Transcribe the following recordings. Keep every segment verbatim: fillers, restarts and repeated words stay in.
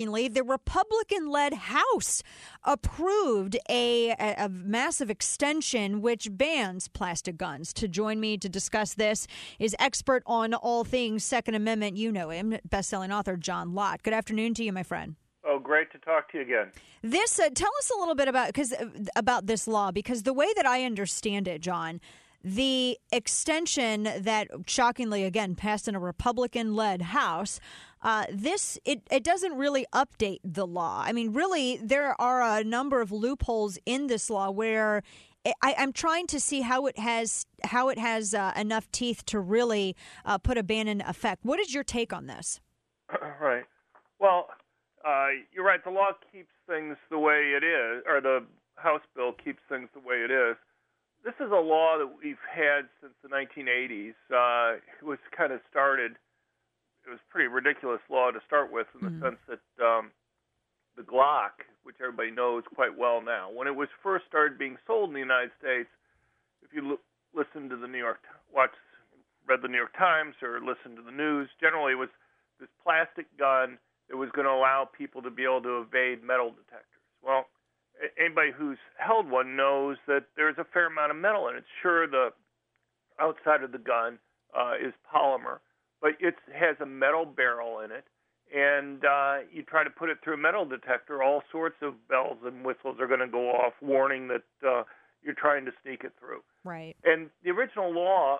The Republican-led House approved a, a, a massive extension which bans plastic guns. To join me to discuss this is expert on all things Second Amendment. You know him, best-selling author John Lott. Good afternoon to you, my friend. Oh, great to talk to you again. This uh, tell us a little bit about because about this law, because the way that I understand it, John, the extension that shockingly again passed in a Republican-led House. Uh, this it, it doesn't really update the law. I mean, really, there are a number of loopholes in this law where I, I'm trying to see how it has how it has uh, enough teeth to really uh, put a ban in effect. What is your take on this? Right. Well, uh, you're right. The law keeps things the way it is, or the House bill keeps things the way it is. This is a law that we've had since the nineteen eighties. Uh, it was kind of started. It was a pretty ridiculous law to start with in the mm-hmm. sense that um, the Glock, which everybody knows quite well now, when it was first started being sold in the United States, if you l- listen to the New York, watch, read the New York Times or listen to the news, generally it was this plastic gun that was going to allow people to be able to evade metal detectors. Well, anybody who's held one knows that there's a fair amount of metal in it. Sure, the outside of the gun uh, is polymer, but it has a metal barrel in it, and uh, you try to put it through a metal detector, all sorts of bells and whistles are going to go off, warning that uh, you're trying to sneak it through. Right. And the original law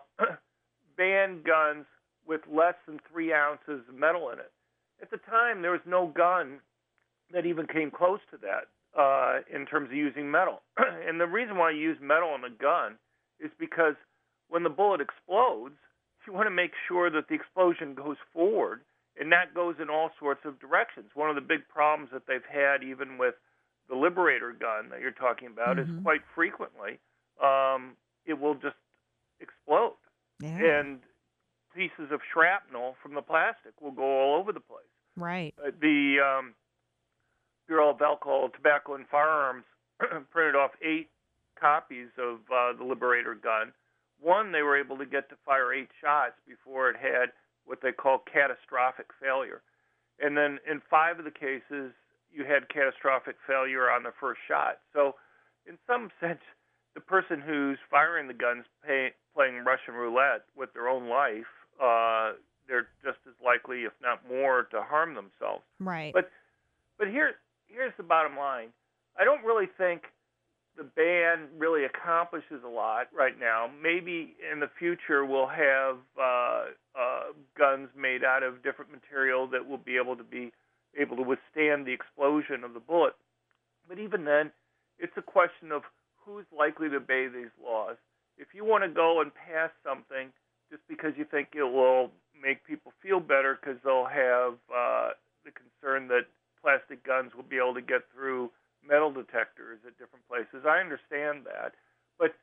banned guns with less than three ounces of metal in it. At the time, there was no gun that even came close to that uh, in terms of using metal. And the reason why you use metal in a gun is because when the bullet explodes, you want to make sure that the explosion goes forward and not goes in all sorts of directions. One of the big problems that they've had, even with the Liberator gun that you're talking about, mm-hmm. is quite frequently um, it will just explode. Yeah. And pieces of shrapnel from the plastic will go all over the place. Right. Uh, the um, Bureau of Alcohol, Tobacco, and Firearms printed off eight copies of uh, the Liberator gun. One, they were able to get to fire eight shots before it had what they call catastrophic failure. And then in five of the cases, you had catastrophic failure on the first shot. So in some sense, the person who's firing the guns pay, playing Russian roulette with their own life, uh, they're just as likely, if not more, to harm themselves. Right. But but here here's the bottom line. I don't really think the ban really accomplishes a lot right now. Maybe in the future we'll have uh, uh, guns made out of different material that will be able to be able to withstand the explosion of the bullet. But even then, it's a question of who's likely to obey these laws. If you want to go and pass something just because you think it will make people feel better because they'll have uh, the concern that plastic guns will be able to get through metal detectors at different places, I understand that. But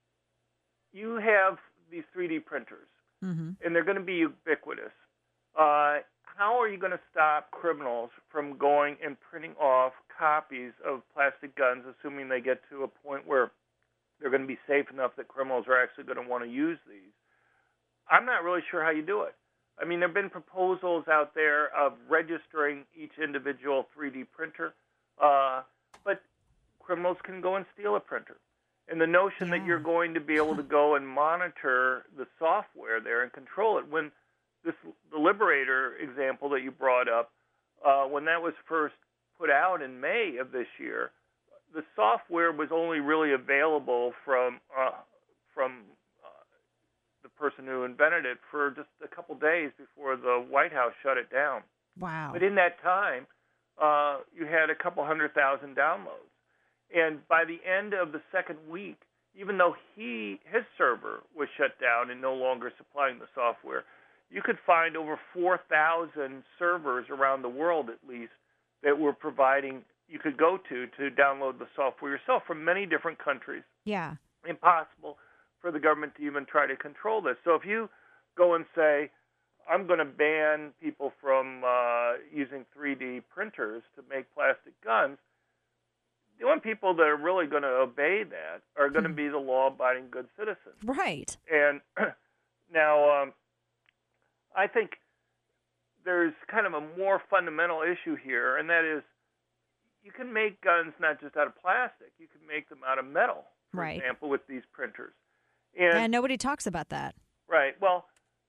you have these three D printers, mm-hmm. and they're going to be ubiquitous. Uh, how are you going to stop criminals from going and printing off copies of plastic guns, assuming they get to a point where they're going to be safe enough that criminals are actually going to want to use these? I'm not really sure how you do it. I mean, there have been proposals out there of registering each individual three D printer, uh, but criminals can go and steal a printer. And the notion yeah. that you're going to be able to go and monitor the software there and control it, when this the Liberator example that you brought up, uh, when that was first put out in May of this year, the software was only really available from uh, from uh, the person who invented it for just a couple days before the White House shut it down. Wow. But in that time, uh, you had a couple hundred thousand downloads. And by the end of the second week, even though he his server was shut down and no longer supplying the software, you could find over four thousand servers around the world at least that were providing, you could go to to download the software yourself from many different countries. Yeah. Impossible for the government to even try to control this. So if you go and say, I'm going to ban people from uh, using three D printers to make plastic guns, the only people that are really going to obey that are going to be the law-abiding good citizens. Right. And now, um, I think there's kind of a more fundamental issue here, and that is you can make guns not just out of plastic. You can make them out of metal, for right. example, with these printers. And yeah, nobody talks about that. Right. Well,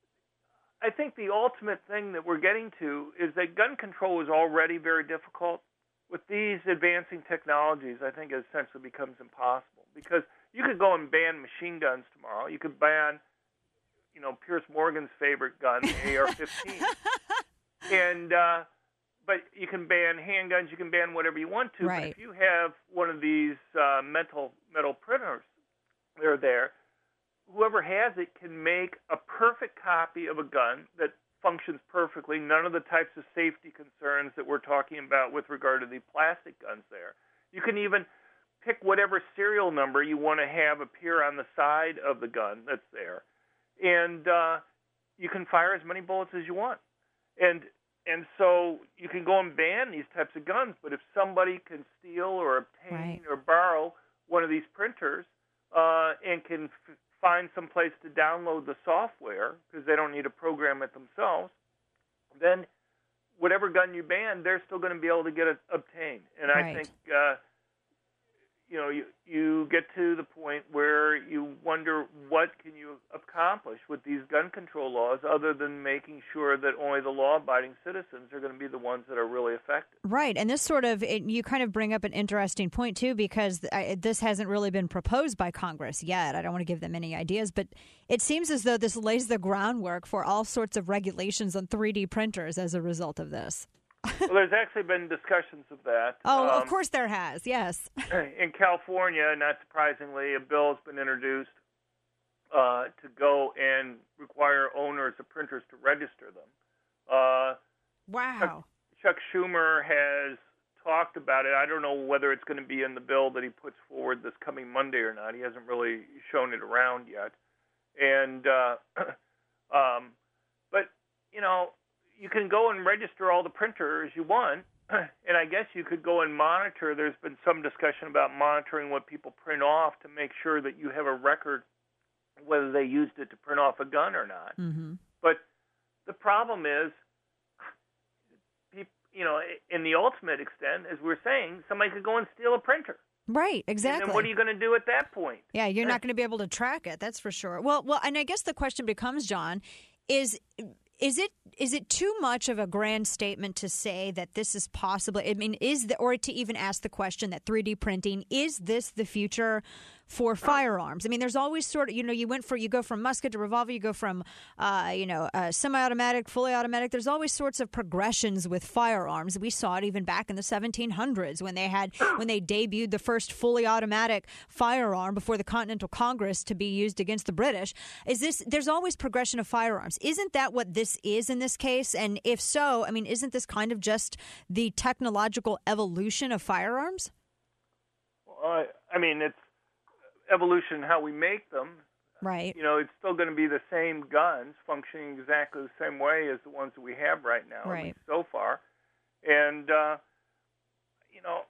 I think the ultimate thing that we're getting to is that gun control is already very difficult. With these advancing technologies, I think it essentially becomes impossible because you could go and ban machine guns tomorrow. You could ban, you know, Pierce Morgan's favorite gun, the A R fifteen. and, uh, but you can ban handguns, you can ban whatever you want to. Right. But if you have one of these uh, metal, metal printers, they're there, whoever has it can make a perfect copy of a gun that functions perfectly, none of the types of safety concerns that we're talking about with regard to the plastic guns there. You can even pick whatever serial number you want to have appear on the side of the gun that's there. And uh, you can fire as many bullets as you want. And and so you can go and ban these types of guns, but if somebody can steal or obtain right. or borrow one of these printers uh, and can f- find some place to download the software because they don't need to program it themselves, then whatever gun you ban, they're still going to be able to get it obtained. And right. I think, uh, you know, you, you get to the point where you wonder what can you accomplish with these gun control laws other than making sure that only the law-abiding citizens are going to be the ones that are really affected. Right. And this sort of, it, you kind of bring up an interesting point, too, because I, this hasn't really been proposed by Congress yet. I don't want to give them any ideas, but it seems as though this lays the groundwork for all sorts of regulations on three D printers as a result of this. Well, there's actually been discussions of that. Oh, um, of course there has, yes. In California, not surprisingly, a bill has been introduced uh, to go and require owners of printers to register them. Uh, wow. Chuck, Chuck Schumer has talked about it. I don't know whether it's going to be in the bill that he puts forward this coming Monday or not. He hasn't really shown it around yet. And, uh, um, but, you know, you can go and register all the printers you want, and I guess you could go and monitor. There's been some discussion about monitoring what people print off to make sure that you have a record whether they used it to print off a gun or not. Mm-hmm. But the problem is, you know, in the ultimate extent, as we're saying, somebody could go and steal a printer. Right, exactly. And then what are you going to do at that point? Yeah, you're not going to be able to track it, that's for sure. Well, well, and I guess the question becomes, John, is... Is it is it too much of a grand statement to say that this is possible? I mean, is the, or to even ask the question that three D printing, is this the future for firearms? I mean, there's always sort of, you know, you went for, you go from musket to revolver, you go from, uh, you know, uh, semi-automatic, fully automatic. There's always sorts of progressions with firearms. We saw it even back in the seventeen hundreds when they had, when they debuted the first fully automatic firearm before the Continental Congress to be used against the British. Is this, there's always progression of firearms. Isn't that what this is in this case? And if so, I mean, isn't this kind of just the technological evolution of firearms? Well, I, I mean, it's evolution how we make them. Right. You know, it's still going to be the same guns functioning exactly the same way as the ones that we have right now, right. at least so far. And, uh, you know,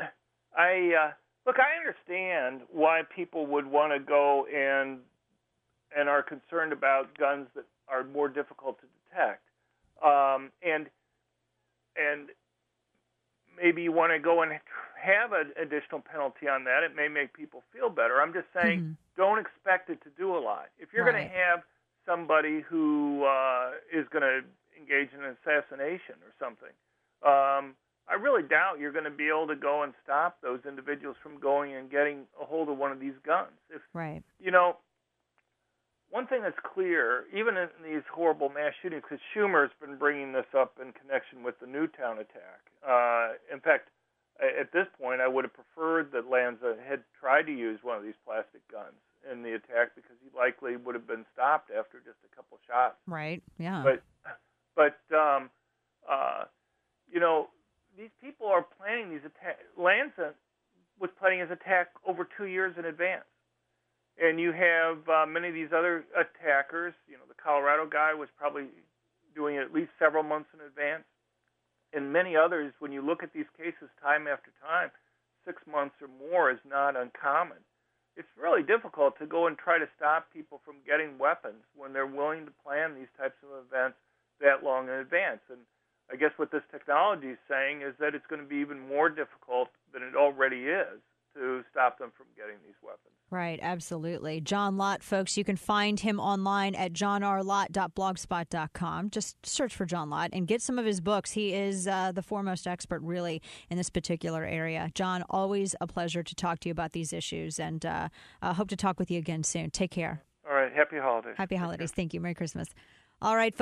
I uh, look, I understand why people would want to go and and are concerned about guns that are more difficult to detect. Um, and and maybe you want to go and have an additional penalty on that. It may make people feel better. I'm just saying, mm-hmm. don't expect it to do a lot. If you're right. going to have somebody who uh, is going to engage in an assassination or something, um, I really doubt you're going to be able to go and stop those individuals from going and getting a hold of one of these guns. If, right. You know, one thing that's clear, even in these horrible mass shootings, because Schumer's been bringing this up in connection with the Newtown attack. Uh, in fact, at this point, I would have preferred that Lanza had tried to use one of these plastic guns in the attack because he likely would have been stopped after just a couple shots. Right, yeah. But, but um, uh, you know, these people are planning these attacks. Lanza was planning his attack over two years in advance. And you have uh, many of these other attackers. You know, the Colorado guy was probably doing it at least several months in advance. And many others, when you look at these cases time after time, six months or more is not uncommon. It's really difficult to go and try to stop people from getting weapons when they're willing to plan these types of events that long in advance. And I guess what this technology is saying is that it's going to be even more difficult than it already is to stop them from getting these weapons. Right, absolutely. John Lott, folks, you can find him online at john r lott dot blogspot dot com. Just search for John Lott and get some of his books. He is uh, the foremost expert, really, in this particular area. John, always a pleasure to talk to you about these issues, and uh, I hope to talk with you again soon. Take care. All right. Happy holidays. Happy holidays. Thank you. Merry Christmas. All right, folks.